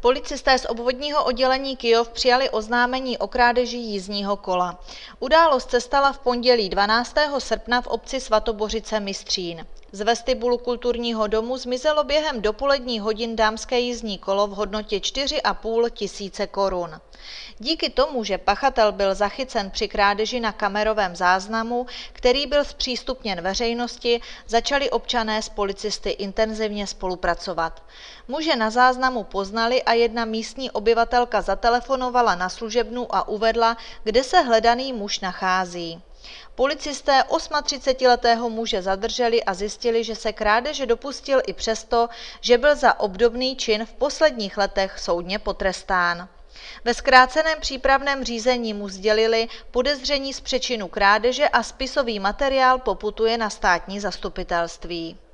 Policisté z obvodního oddělení Kyjov přijali oznámení o krádeži jízdního kola. Událost se stala v pondělí 12. srpna v obci Svatobořice Mystřín. Z vestibulu kulturního domu zmizelo během dopoledních hodin dámské jízdní kolo v hodnotě 4,5 tisíce korun. Díky tomu, že pachatel byl zachycen při krádeži na kamerovém záznamu, který byl zpřístupněn veřejnosti, začali občané s policisty intenzivně spolupracovat. Muže na záznamu poznali a jedna místní obyvatelka zatelefonovala na služebnu a uvedla, kde se hledaný muž nachází. Policisté 38letého muže zadrželi a zjistili, že se krádeže dopustil i přesto, že byl za obdobný čin v posledních letech soudně potrestán. Ve zkráceném přípravném řízení mu sdělili podezření z přečinu krádeže a spisový materiál poputuje na státní zastupitelství.